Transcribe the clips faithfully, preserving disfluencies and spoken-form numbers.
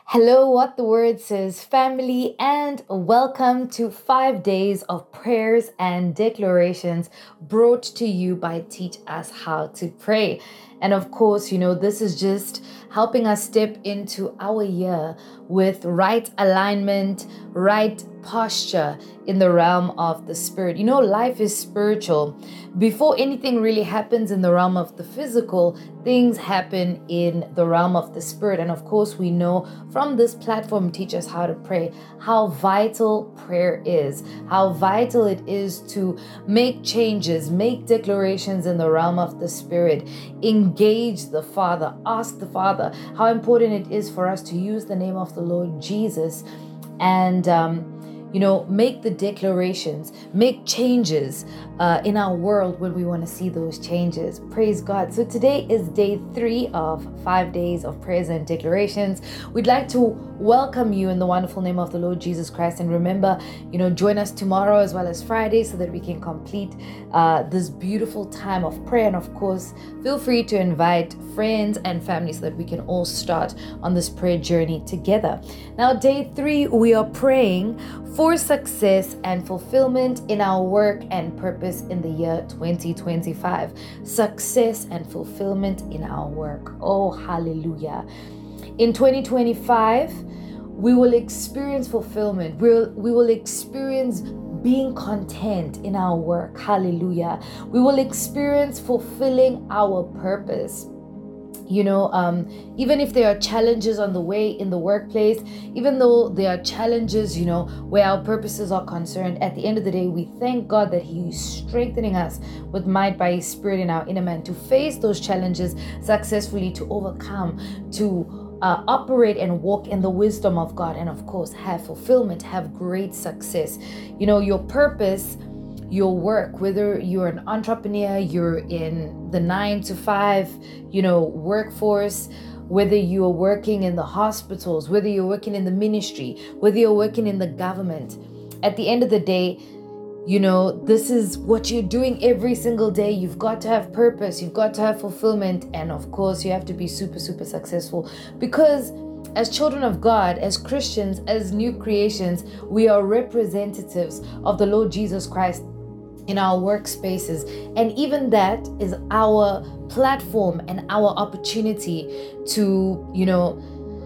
Hello, what the word says, family, and welcome to five days of prayers and declarations brought to you by Teach Us How to Pray. And of course, you know, this is just helping us step into our year with right alignment, right posture in the realm of the spirit. You know, life is spiritual. Before anything really happens in the realm of the physical, things happen in the realm of the spirit. And of course, we know from this platform, Teach Us How to Pray, how vital prayer is, how vital it is to make changes, make declarations in the realm of the spirit, engage the Father, ask the Father how important it is for us to use the name of the Lord Jesus and, um, you know, make the declarations, make changes uh, in our world when we want to see those changes. Praise God. So today is day three of five days of prayers and declarations. We'd like to welcome you in the wonderful name of the Lord Jesus Christ. And remember, you know, join us tomorrow as well as Friday so that we can complete uh, this beautiful time of prayer. And of course, feel free to invite friends and family so that we can all start on this prayer journey together. Now, day three, we are praying for success and fulfillment in our work and purpose in the year twenty twenty-five. Success and fulfillment in our work. Oh, hallelujah. In twenty twenty-five, we will experience fulfillment. We'll, we will experience being content in our work. Hallelujah. We will experience fulfilling our purpose. You know, um, even if there are challenges on the way in the workplace, even though there are challenges, you know, where our purposes are concerned, at the end of the day, we thank God that He is strengthening us with might by His Spirit in our inner man to face those challenges successfully, to overcome, to uh, operate and walk in the wisdom of God, and of course, have fulfillment, have great success. You know, your purpose, your work, whether you're an entrepreneur, you're in the nine to five, you know, workforce, whether you're working in the hospitals, whether you're working in the ministry, whether you're working in the government, at the end of the day, you know, this is what you're doing every single day. You've got to have purpose, you've got to have fulfillment, and of course, you have to be super, super successful because as children of God, as Christians, as new creations, we are representatives of the Lord Jesus Christ in our workspaces. And even that is our platform and our opportunity to, you know,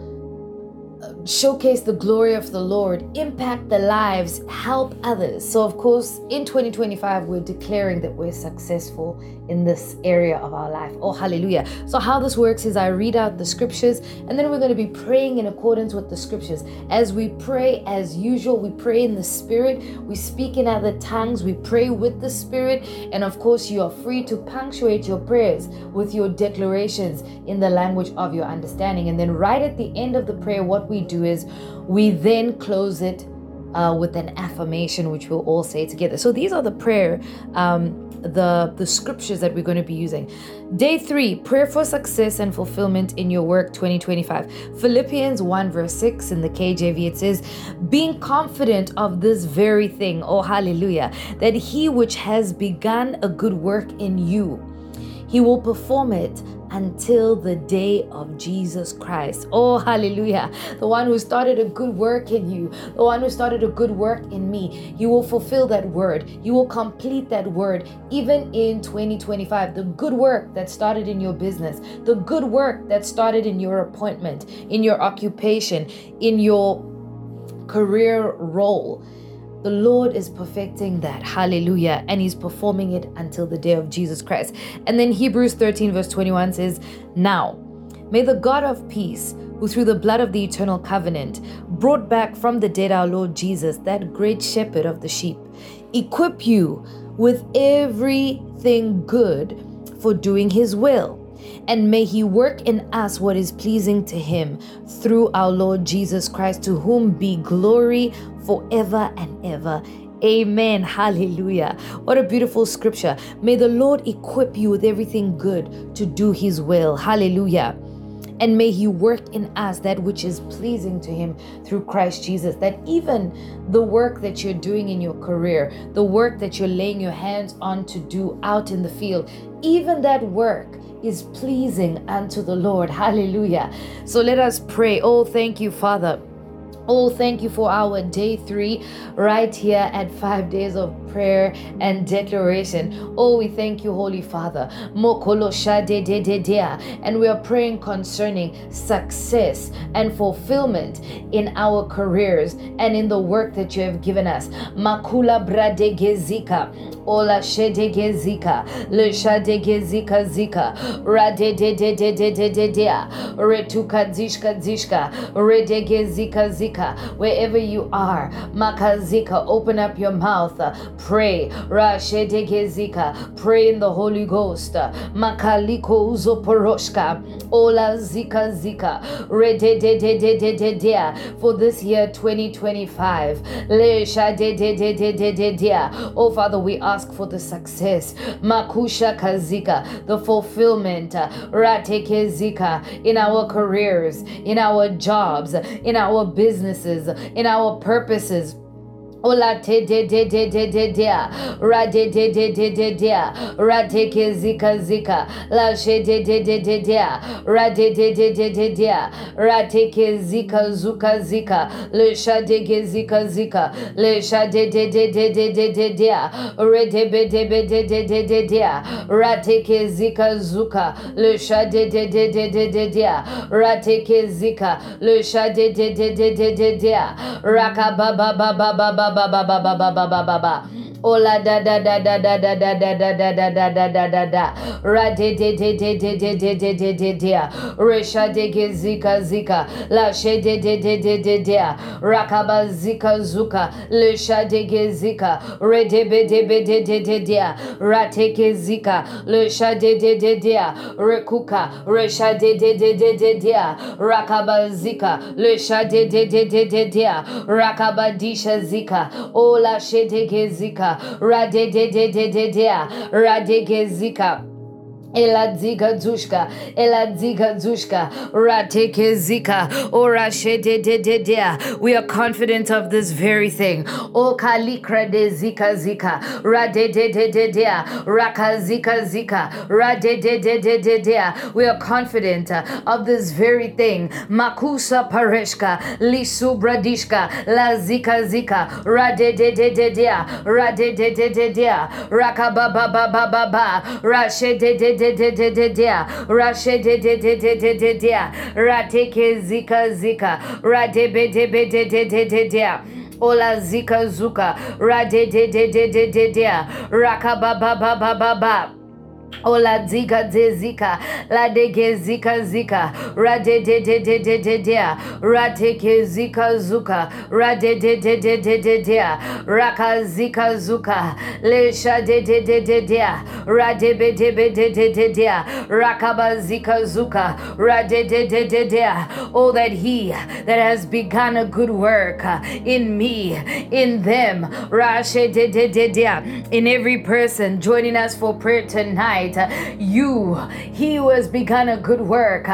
showcase the glory of the Lord, impact the lives, help others. So of course, in twenty twenty-five, we're declaring that we're successful in this area of our life. Oh, hallelujah. So how this works is I read out the scriptures and then we're going to be praying in accordance with the scriptures. As we pray, as usual, we pray in the Spirit, we speak in other tongues, we pray with the Spirit. And of course, you are free to punctuate your prayers with your declarations in the language of your understanding. And then right at the end of the prayer, what we do is we then close it uh, with an affirmation, which we'll all say together. So these are the prayer, um, the the scriptures that we're going to be using. Day three, prayer for success and fulfillment in your work twenty twenty-five. Philippians one verse six in the K J V, it says, being confident of this very thing, oh hallelujah, that He which has begun a good work in you, He will perform it until the day of Jesus Christ. Oh, hallelujah. The one who started a good work in you, the one who started a good work in me, you will fulfill that word. You will complete that word even in twenty twenty-five. The good work that started in your business, the good work that started in your appointment, in your occupation, in your career role. The Lord is perfecting that. Hallelujah. And He's performing it until the day of Jesus Christ. And then Hebrews thirteen verse twenty-one says, now, may the God of peace, who through the blood of the eternal covenant brought back from the dead our Lord Jesus, that great shepherd of the sheep, equip you with everything good for doing His will. And may He work in us what is pleasing to Him through our Lord Jesus Christ, to whom be glory forever and ever. Amen. Hallelujah. What a beautiful scripture. May the Lord equip you with everything good to do His will. Hallelujah. And may He work in us that which is pleasing to Him through Christ Jesus. That even the work that you're doing in your career, the work that you're laying your hands on to do out in the field, even that work is pleasing unto the Lord. Hallelujah. So let us pray. Oh, thank you, Father. Oh, thank you for our day three right here at five days of prayer and declaration. Oh, we thank you, Holy Father. Mokolo shade de de de. And we are praying concerning success and fulfillment in our careers and in the work that you have given us. Makula brade gezika. Ola shede gezika. Le shade gezika zika. Rade de de de de de de de. Retuka zishka zishka. Rede gezika zika. Wherever you are, Makazika, open up your mouth, pray. Rashedegezika, pray in the Holy Ghost. Makaliko uzoporoshka, Ola zika zika, redededededededea, for this year twenty twenty-five. Le shadededededededea. Oh Father, we ask for the success, Makusha kazika, the fulfillment, Ratekezika, in our careers, in our jobs, in our business, in our purposes. Ola te de de de de de de ra de de de de de de ra te ke zika zika la she de de de de de ra de de de de de de ra te ke zika zuka zika le sha de ke zika zika le sha de de de de de de de de re de be de be de de de de de ra te ke zika zuka le sha de de de de de de de ra te ke zika le sha de de de de de de de ra ka ba ba ba ba ba ba ba ba ba ba ba ba ba ba ba. Ola da da da da da da da da da da da da da da da da ra de de de de de de de de de de de resha de ge zika zika la she de de de de de de rakaba zika zuka le sha de ge zika re de be de be de de de de ra te ke zika le sha de de de de rekuka resha de de de de de de rakaba zika le sha de de de de de de rakaba disha zika ola she de ge zika Rade de de de de de Rade gezika Ela ziga zushka, ela ziga zushka, rateke zika, ora shede de de de. We are confident of this very thing. O kalikra de zika zika, rade de de de de, raka zika zika, rade de de de de de. We are confident of this very thing. Makusa pareshka, lisu bradishka, la zika zika, rade de de de de, rade de de de de, raka ba ba ba ba ba ba, rashe de de de de de de de rashe de de de de de de de rateke zika zika rade be de be de de de de de ola zika zuka rade de de de de de de rakaba ba ba ba ba ba Ola zika de zika, la de ge zika zika, ra de de de de de de de, ra te ke zika zuka, ra de de de de de de de, raka zika zuka, le sha de de de de de, ra de be de be de de de de, rakaba zika zuka, ra de de de de de. Oh, that he that has begun a good work in me, in them, ra she de de de de, in every person joining us for prayer tonight. You, he who has begun a good work,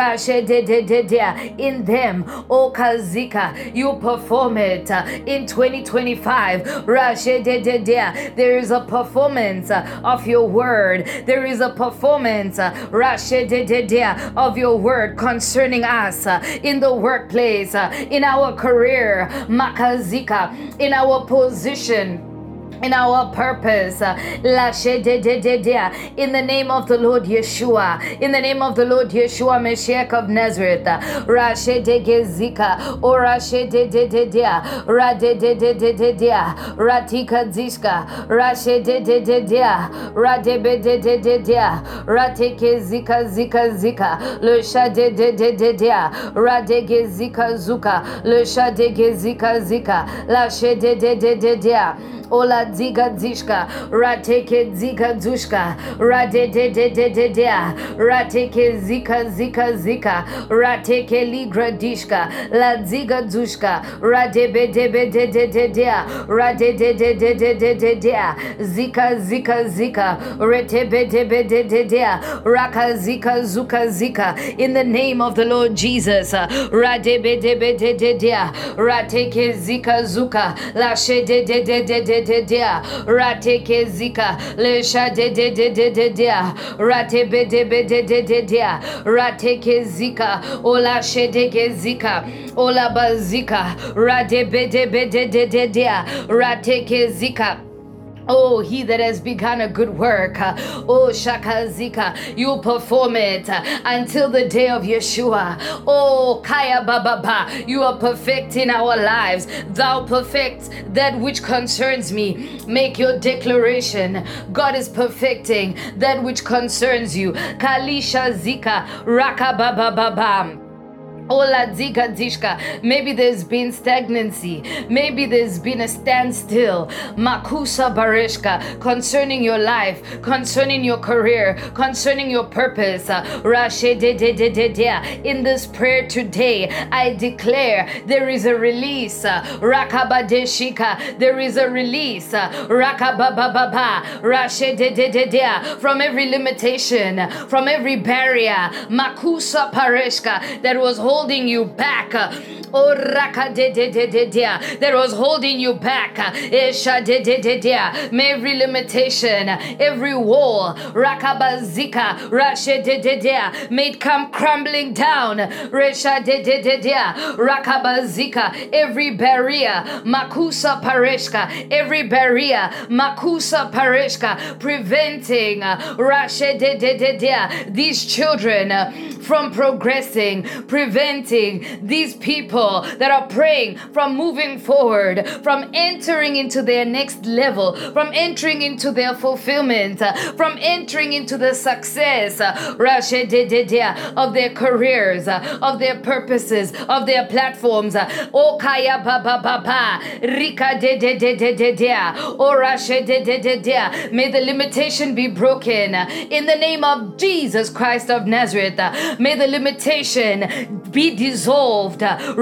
in them, O Kazika, you perform it in twenty twenty-five. There is a performance of your word. There is a performance of your word concerning us in the workplace, in our career, Makazika, in our position, in our purpose, in the name of the Lord Yeshua, in the name of the Lord Yeshua Mashiach of Nazareth, Rashe de Gezika, or Rashe de de de de, Rade de de de de de, Ratika Zishka, Rashe de de de de, Rade be de de de de, Rateke Zika Zika Zika, Le Sha de de de de de, Rade Gezika Zuka, Le Sha de Gezika Zika, La She de de de de de. Ola ziga zishka, rateke zika zushka, rade de de de de de, rateke zika zika zika, rateke ligra dishka, la ziga zushka, rade be de be de de de de, rade de de de de de de de, zika zika zika, rete be de be de de de, raka zika zuka zika, in the name of the Lord Jesus, rade be de be de de de, rateke zika zuka, la she de de de de de de de, dea, rate ke zika, le sha de de de de de dea, rate be de be de de de dea, rate ke zika, ola she de ke zika, ola bazika, rate be de be de de de dea, rate ke zika. Oh, he that has begun a good work, uh, oh, Shakazika, you'll perform it uh, until the day of Yeshua. Oh, Kaya Bababa, you are perfecting our lives. Thou perfect that which concerns me. Make your declaration. God is perfecting that which concerns you. Kalisha Zika, Raka Babababam. Ola Zika Dishka. Maybe there's been stagnancy. Maybe there's been a standstill. Makusa Bareshka. Concerning your life, concerning your career, concerning your purpose. Rashe de de de de de. In this prayer today, I declare there is a release. Rakabadeshika. There is a release. Rakabababa. Rashe de de de de. From every limitation, from every barrier. Makusa Pareshka that was holding holding you back. Oh, raka de de de de de. That was holding you back. Esha de de de de. May every limitation, every wall, rakabazika, rashe de de de, may it come crumbling down. Resha de de de de. Rakabazika, every barrier, makusa pareshka, every barrier, makusa pareshka, preventing rashe de de de de. These children from progressing, preventing these people that are praying from moving forward, from entering into their next level, from entering into their fulfillment, from entering into the success of their careers, of their purposes, of their platforms. O kaya ba ba ba ba, rika de de de de de de, o rashe de de de de. May the limitation be broken in the name of Jesus Christ of Nazareth. May the limitation be dissolved.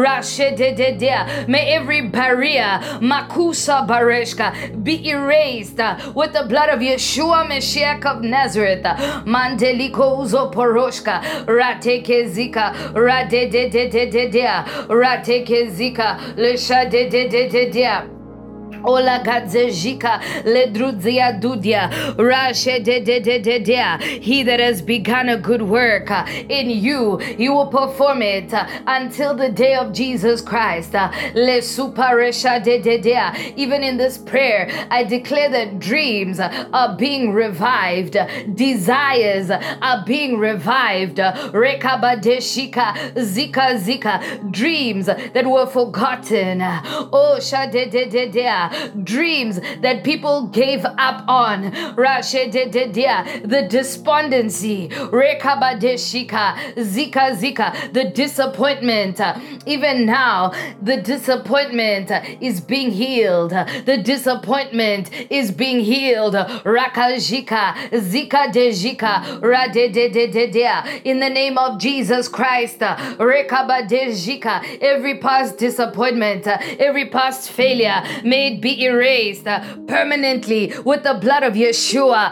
May every barrier, makusa bareshka, be erased with the blood of Yeshua Mashiach of Nazareth. Mandeliko uzoporoshka, rateke zika, rade de de de de de, rateke zika, lesha de de de de de. Ola gadzejika ledrudzia dudia rashe de de de de de. He that has begun a good work in you, he will perform it until the day of Jesus Christ. Le suparesha de de de. Even in this prayer, I declare that dreams are being revived, desires are being revived. Rekabadeshika zika zika. Dreams that were forgotten. Oh sha de de de de. Dreams that people gave up on. The despondency. Zika zika. The disappointment. Even now, the disappointment is being healed. The disappointment is being healed. Rakajika. Zika de jika. Rade de de de de. In the name of Jesus Christ. Rekabadejika. Every past disappointment, every past failure, may it be erased permanently with the blood of Yeshua.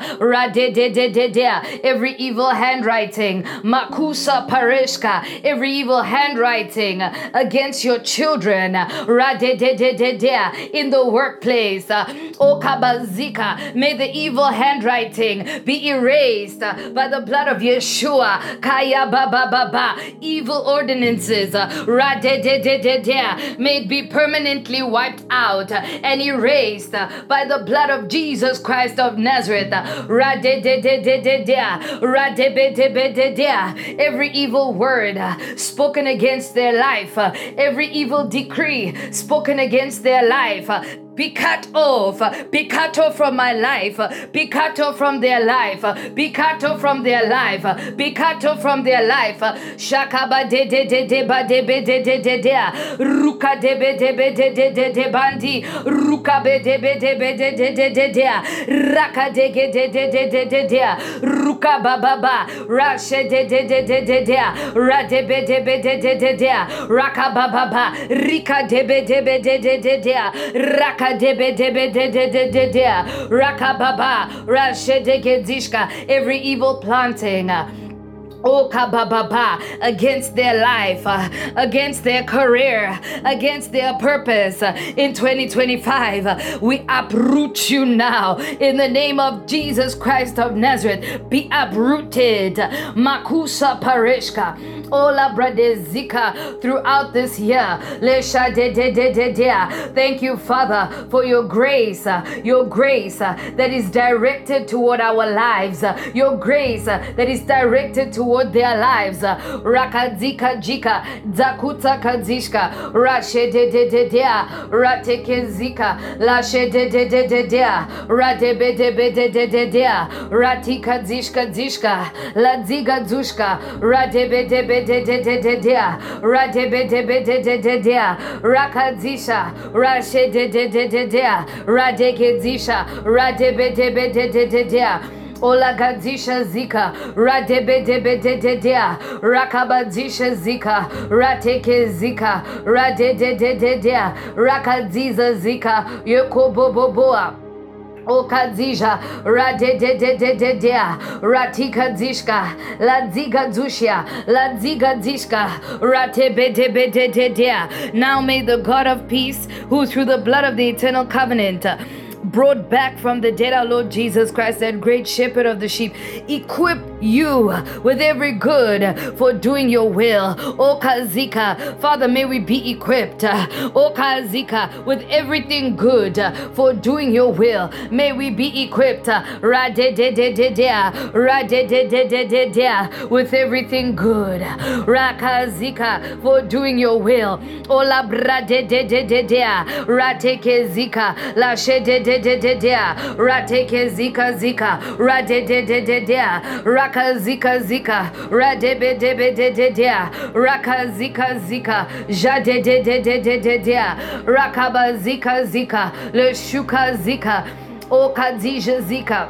Every evil handwriting, makusa pareshka, every evil handwriting against your children in the workplace, okabazika, may the evil handwriting be erased by the blood of Yeshua. Kaya baba baba, evil ordinances, may it be permanently wiped out and erased by the blood of Jesus Christ of Nazareth. Every evil word spoken against their life, every evil decree spoken against their life, be cut off, be cut off from my life, be cut off from their life, be cut off from their life, be cut off from their life. Shakaba de de de de ba de be de de de de, ruka de be de be de de de de bandi, ruka be de be de be de de de de de, raka de ge de de de de de de, ruka ba ba ba, rashe de de de de de de, ra de be de be de de de de, raka ba ba ba, rika de be de be de de de de, raka debe debe de de de de de rakababa rashedegedishka. Every evil planting Oh, kabababa, against their life, uh, against their career, against their purpose uh, in twenty twenty-five. Uh, we uproot you now in the name of Jesus Christ of Nazareth. Be uprooted. Makusa pareshka. Ola bradezika throughout this year. Lesha de de de de de. Thank you, Father, for your grace, uh, your grace uh, that is directed toward our lives, uh, your grace uh, that is directed toward their lives. Rakadzika jika, Zakuta kadzishka, Rashe de de de dea, Rateke zika, Lashe de de de de dea, Radebe de be de de de dea, Ratika zishka zishka, Ladziga zushka, Radebe de be de de de de dea, Radebe de be de de de dea, Rakadzisha, Rashe de de de de dea, Radeke zisha, Radebe de be de de de dea. Ola gadzisha zika, radebe debe de de dea, rakabadzisha zika, rateke zika, rade de de de dea, rakadziza zika, yokoboboboa. O kadzija, rade de de de de dea, ratika dzishka, la dziga dzushia, la dziga dzishka, rate be de be de de dea. Now may the God of peace, who through the blood of the eternal covenant brought back from the dead our Lord Jesus Christ, that great shepherd of the sheep, equip you with every good for doing your will. O Kazika, Father, may we be equipped, O Kazika, with everything good for doing your will. May we be equipped, Radededededea, Radededededea, with everything good, Rakazika, for doing your will. Ola Bradedededea, Ratekezika, La Shedede. Rateke zika zika, rade de de de dea, raka zika zika, rade be de be de de dea, raka zika zika, jade de de de de de dea, rakaba zika zika, le shuka zika, o kadija zika.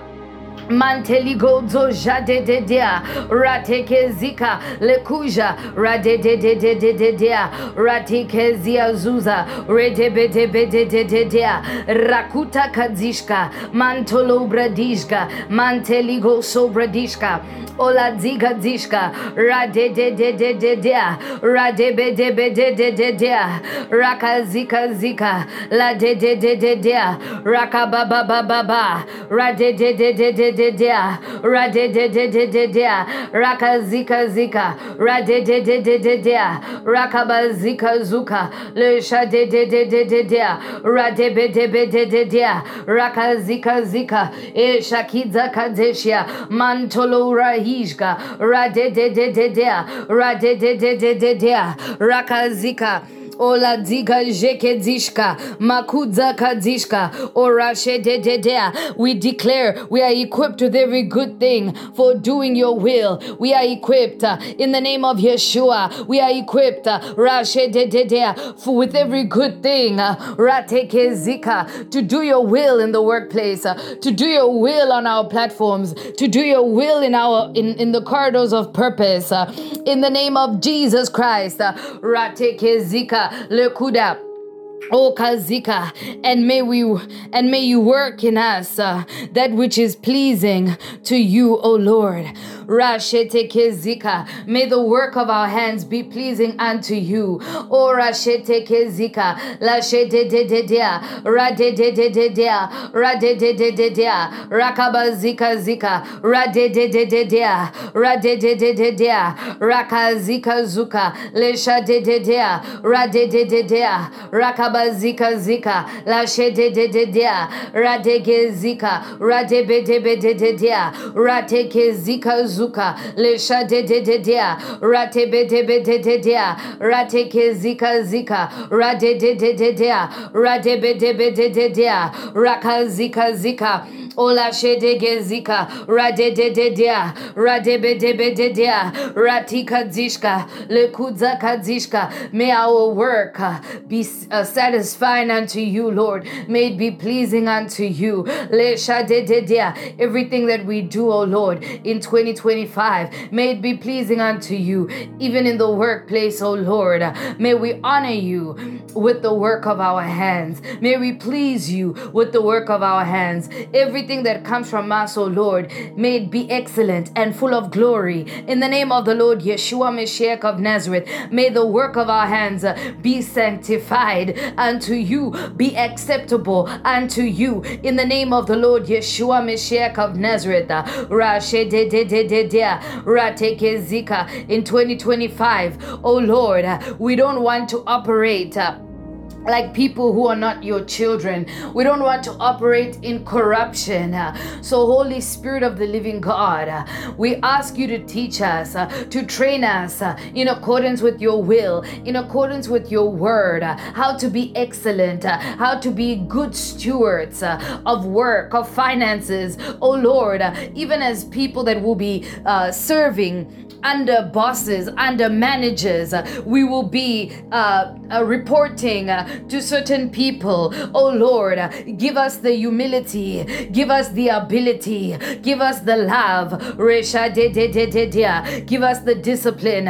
Manteligo jade de dea, rateke zika, lekuja, rade de de de de de dea, rateke zia zuza, rede be de be de de de dea, rakuta kadzishka, mantolo bradishka, manteligo so bradishka, ola ziga zishka, rade de de de de dea, rade be de be de de de dea, raka zika zika, la de de de de dea, raka ba ba ba ba ba, rade de de de de de dea, rade de de de de dea, raka zika zika, rade de de de de dea, rakaba zika zuka, le sha de de de de de dea, rade be de be de de dea, raka zika zika, e shakiza kadeshia, mantolo rahishka, rade de de de dea, rade de de de de dea, raka zika. Ola diga jeke dishka, makudza kadishka, orashe de de dea. We declare we are equipped with every good thing for doing your will. We are equipped uh, in the name of Yeshua. We are equipped, uh, rashe de de dea, for with every good thing, uh, rateke zika, to do your will in the workplace, uh, to do your will on our platforms, to do your will in our in, in the corridors of purpose. Uh, in the name of Jesus Christ, uh, rateke zika. Lekuda. O Kazika, and may we and may you work in us uh, that which is pleasing to you, O Lord. Rashete Kezika, may the work of our hands be pleasing unto you. O Rashete Kezika, Lashete de de dea, Rade de de de dea, Rade de de de dea, Rakaba Zika Zika, Rade de de de dea, Rade de de de dea, Raka Zika Zuka, Lesha de de dea, Rade de de dea, Rakaba Zika zika, la shede de de dea, radege zika, radebe de be de de dea, rateke zika zuka, le shade de de dea, ratebe de be de de dea, rateke zika zika, rade de de de dea, radebe de be de de dea, raka zika zika. Ola shede gezika, rade de de dea, rade be de be de dea, ratika zishka, le kudza kadzishka. May our work uh, be uh, satisfying unto you, Lord. May it be pleasing unto you. Everything that we do, oh Lord, in twenty twenty-five, may it be pleasing unto you. Even in the workplace, oh Lord, may we honor you with the work of our hands. May we please you with the work of our hands. Everything that comes from us, oh Lord, may it be excellent and full of glory. In the name of the Lord Yeshua Mashiach of Nazareth, may the work of our hands be sanctified unto you, be acceptable unto you. In the name of the Lord Yeshua Mashiach of Nazareth, in twenty twenty-five, oh Lord, we don't want to operate like people who are not your children. We don't want to operate in corruption. So Holy Spirit of the living God, we ask you to teach us, to train us in accordance with your will, in accordance with your word, how to be excellent, how to be good stewards of work, of finances. Oh Lord, even as people that will be uh, serving under bosses, under managers, we will be uh, uh, reporting uh, to certain people. Oh Lord, give us the humility, give us the ability, give us the love, give us the discipline,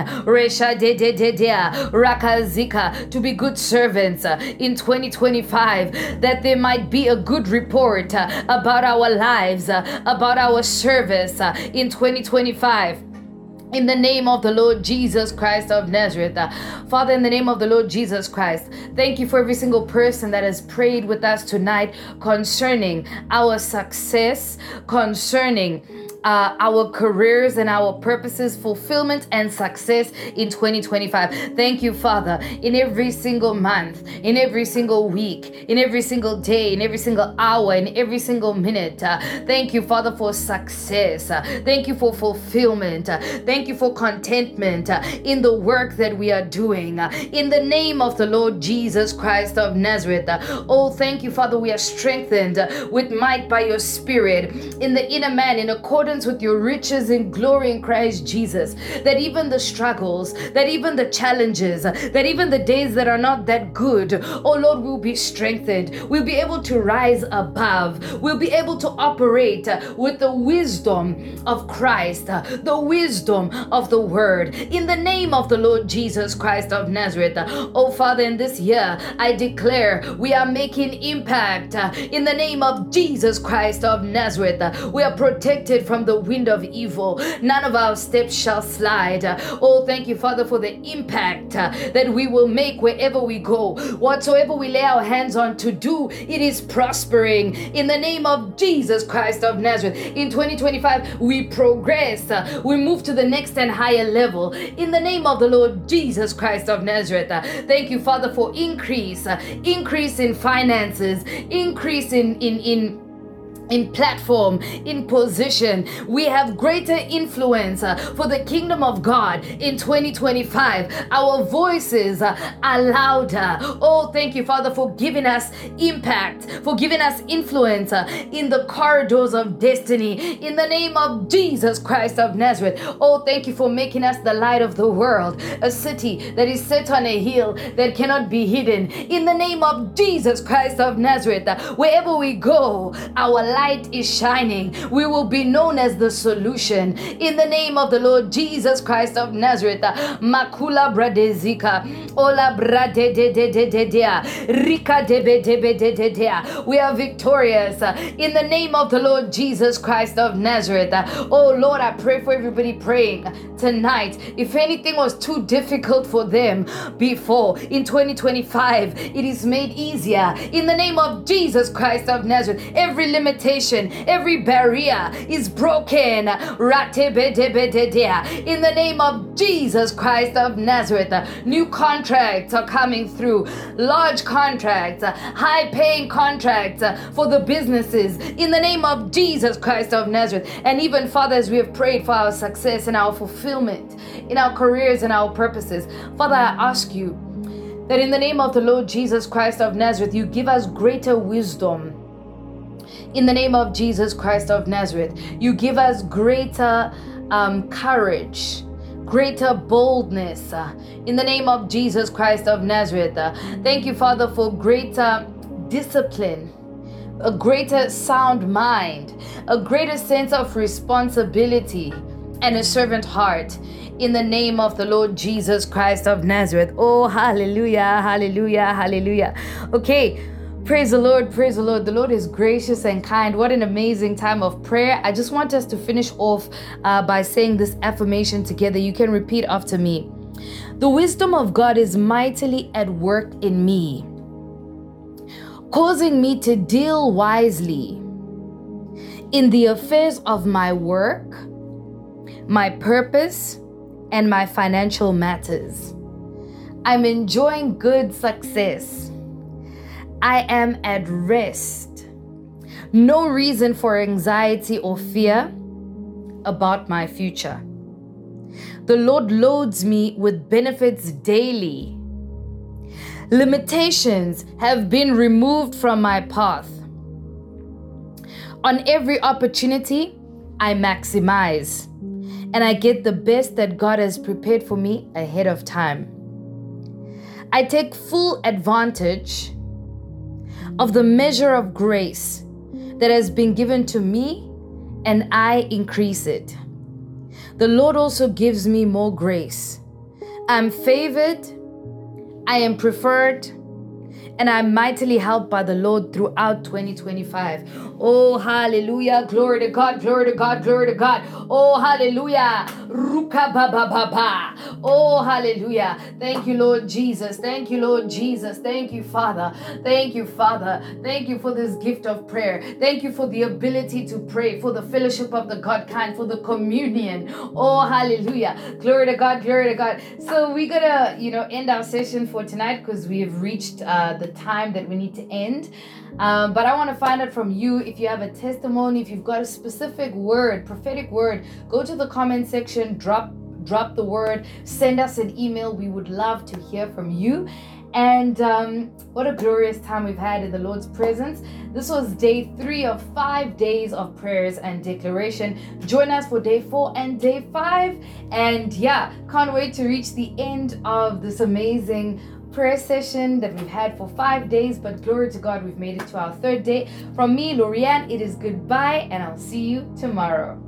rakazika, to be good servants uh, in twenty twenty-five, that there might be a good report uh, about our lives, uh, about our service uh, in twenty twenty-five. In the name of the Lord Jesus Christ of Nazareth. Uh, Father, in the name of the Lord Jesus Christ, thank you for every single person that has prayed with us tonight concerning our success, concerning Uh, our careers and our purposes, fulfillment and success in twenty twenty-five. Thank you, Father, in every single month, in every single week, in every single day, in every single hour, in every single minute. Uh, thank you, Father, for success. Uh, thank you for fulfillment. Uh, thank you for contentment uh, in the work that we are doing. Uh, in the name of the Lord Jesus Christ of Nazareth. Uh, oh, thank you, Father, we are strengthened uh, with might by your Spirit in the inner man, in accordance with your riches in glory in Christ Jesus, that even the struggles, that even the challenges, that even the days that are not that good, oh Lord, will be strengthened. We'll be able to rise above. We'll be able to operate with the wisdom of Christ, the wisdom of the word, in the name of the Lord Jesus Christ of Nazareth. Oh Father, in this year, I declare we are making impact in the name of Jesus Christ of Nazareth. We are protected from the wind of evil. None of our steps shall slide. Oh, thank you, Father, for the impact uh, that we will make wherever we go. Whatsoever we lay our hands on to do, it is prospering in the name of Jesus Christ of Nazareth. In twenty twenty-five, we progress. Uh, we move to the next and higher level in the name of the Lord Jesus Christ of Nazareth. Uh, thank you, Father, for increase, uh, increase in finances, increase in in in in platform, in position. We have greater influence uh, for the kingdom of God in twenty twenty-five. Our voices uh, are louder. Oh, thank you, Father, for giving us impact, for giving us influence uh, in the corridors of destiny in the name of Jesus Christ of Nazareth. Oh, thank you for making us the light of the world, a city that is set on a hill that cannot be hidden in the name of Jesus Christ of Nazareth. Uh, wherever we go, our light is shining. We will be known as the solution in the name of the Lord Jesus Christ of Nazareth. Makula bradezika, ola brade de de de de de, rika debe debe de de de. We are victorious in the name of the Lord Jesus Christ of Nazareth. Oh Lord, I pray for everybody praying tonight. If anything was too difficult for them before, in twenty twenty-five, it is made easier in the name of Jesus Christ of Nazareth. Every limitation, every barrier is broken. In the name of Jesus Christ of Nazareth, new contracts are coming through, large contracts, high paying contracts for the businesses in the name of Jesus Christ of Nazareth. And even, Father, as we have prayed for our success and our fulfillment in our careers and our purposes, Father, I ask you that in the name of the Lord Jesus Christ of Nazareth, you give us greater wisdom. In the name of Jesus Christ of Nazareth, you give us greater um, courage, greater boldness uh, in the name of Jesus Christ of Nazareth. Uh, thank you, Father, for greater discipline, a greater sound mind, a greater sense of responsibility, and a servant heart in the name of the Lord Jesus Christ of Nazareth. Oh, hallelujah, hallelujah, hallelujah. Okay. Praise the Lord, praise the Lord. The Lord is gracious and kind. What an amazing time of prayer. I just want us to finish off uh, by saying this affirmation together. You can repeat after me. The wisdom of God is mightily at work in me, causing me to deal wisely in the affairs of my work, my purpose, and my financial matters. I'm enjoying good success. I am at rest. No reason for anxiety or fear about my future. The Lord loads me with benefits daily. Limitations have been removed from my path. On every opportunity, I maximize, and I get the best that God has prepared for me ahead of time. I take full advantage of the measure of grace that has been given to me, and I increase it. The Lord also gives me more grace. I'm favored, I am preferred, and I'm mightily helped by the Lord throughout twenty twenty-five. Oh, hallelujah. Glory to God, glory to God, glory to God. Oh, hallelujah. Ruka ba ba ba ba. Oh, hallelujah. Thank you, Lord Jesus. Thank you, Lord Jesus. Thank you, Father. Thank you, Father. Thank you for this gift of prayer. Thank you for the ability to pray, for the fellowship of the God kind, for the communion. Oh, hallelujah. Glory to God, glory to God. So we're going to, you know, end our session for tonight because we have reached uh, the time that we need to end. Um, but I want to find out from you if you have a testimony, if you've got a specific word, prophetic word, go to the comment section, drop drop the word, send us an email. We would love to hear from you. And um, what a glorious time we've had in the Lord's presence. This was day three of five days of prayers and declaration. Join us for day four and day five. And yeah, can't wait to reach the end of this amazing prayer session that we've had for five days. But glory to God, we've made it to our third day. From me, Lorianne, it is goodbye, and I'll see you tomorrow.